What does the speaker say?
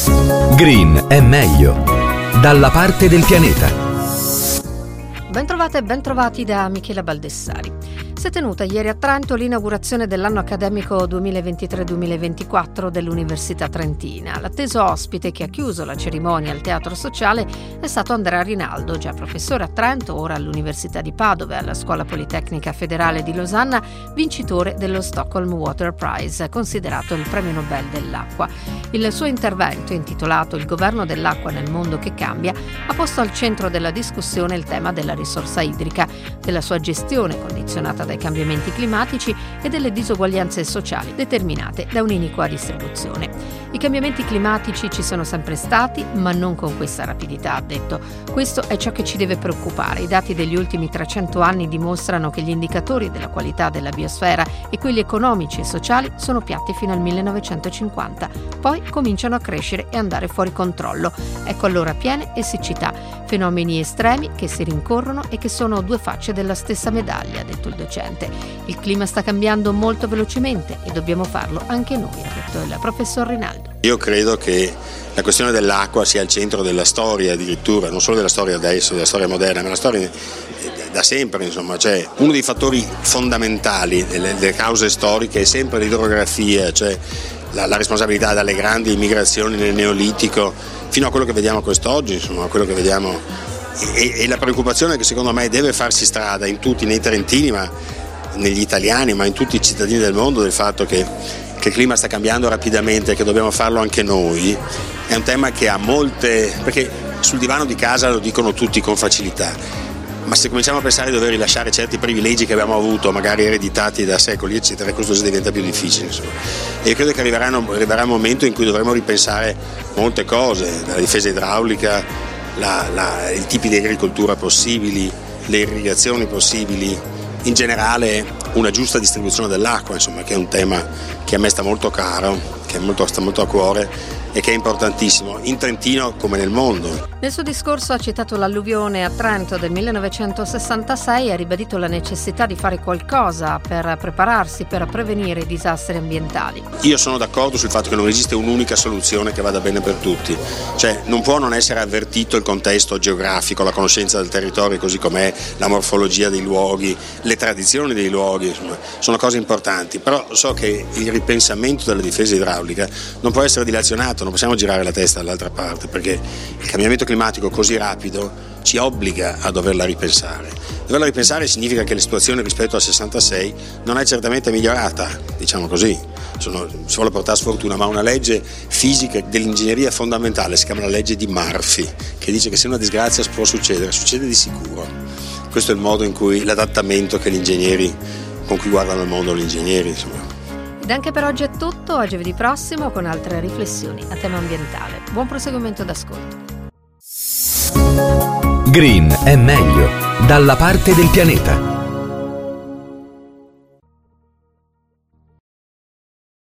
Green è meglio. Dalla parte del pianeta. Bentrovate e bentrovati da Michela Baldessari. Si è tenuta ieri a Trento l'inaugurazione dell'anno accademico 2023-2024 dell'Università Trentina. L'atteso ospite che ha chiuso la cerimonia al Teatro Sociale è stato Andrea Rinaldo, già professore a Trento, ora all'Università di Padova e alla Scuola Politecnica Federale di Losanna, vincitore dello Stockholm Water Prize, considerato il premio Nobel dell'acqua. Il suo intervento, intitolato Il governo dell'acqua nel mondo che cambia, ha posto al centro della discussione il tema della risorsa idrica, della sua gestione condizionata dai cambiamenti climatici e delle disuguaglianze sociali determinate da un'iniqua distribuzione. I cambiamenti climatici ci sono sempre stati, ma non con questa rapidità, ha detto. Questo è ciò che ci deve preoccupare. I dati degli ultimi 300 anni dimostrano che gli indicatori della qualità della biosfera e quelli economici e sociali sono piatti fino al 1950. Poi cominciano a crescere e andare fuori controllo. Ecco allora piene e siccità, fenomeni estremi che si rincorrono e che sono due facce della stessa medaglia, ha detto il docente. Il clima sta cambiando molto velocemente e dobbiamo farlo anche noi, ha detto il professor Rinaldo. Io credo che la questione dell'acqua sia al centro della storia, addirittura, non solo della storia adesso, della storia moderna, ma la storia da sempre, insomma. Cioè, uno dei fattori fondamentali delle cause storiche è sempre l'idrografia, cioè la responsabilità dalle grandi immigrazioni nel Neolitico fino a quello che vediamo quest'oggi, insomma, a quello che vediamo. E la preoccupazione che secondo me deve farsi strada in tutti, nei trentini, ma negli italiani, ma in tutti i cittadini del mondo, del fatto che il clima sta cambiando rapidamente e che dobbiamo farlo anche noi, è un tema che ha molte, perché sul divano di casa lo dicono tutti con facilità, ma se cominciamo a pensare di dover rilasciare certi privilegi che abbiamo avuto, magari ereditati da secoli, eccetera, questo si diventa più difficile, insomma. E io credo che arriverà un momento in cui dovremo ripensare molte cose, la difesa idraulica, i tipi di agricoltura possibili, le irrigazioni possibili, in generale una giusta distribuzione dell'acqua, insomma, che è un tema che a me sta molto caro, che sta molto a cuore e che è importantissimo in Trentino come nel mondo. Nel suo discorso ha citato l'alluvione a Trento del 1966 e ha ribadito la necessità di fare qualcosa per prepararsi, per prevenire i disastri ambientali. Io sono d'accordo sul fatto che non esiste un'unica soluzione che vada bene per tutti, cioè non può non essere avvertito il contesto geografico, la conoscenza del territorio così com'è, la morfologia dei luoghi, le tradizioni dei luoghi, insomma, sono cose importanti, però so che il ripensamento della difesa idraulica non può essere dilazionato. Non possiamo girare la testa dall'altra parte, perché il cambiamento climatico così rapido ci obbliga a doverla ripensare. Doverla ripensare significa che la situazione rispetto al 66 non è certamente migliorata, diciamo così. Ci vuole portare sfortuna, ma una legge fisica dell'ingegneria fondamentale si chiama la legge di Murphy, che dice che se una disgrazia può succedere, succede di sicuro. Questo è il modo in cui l'adattamento che con cui guardano il mondo gli ingegneri, insomma. Ed anche per oggi è tutto, a giovedì prossimo con altre riflessioni a tema ambientale. Buon proseguimento d'ascolto. Green è meglio. Dalla parte del pianeta.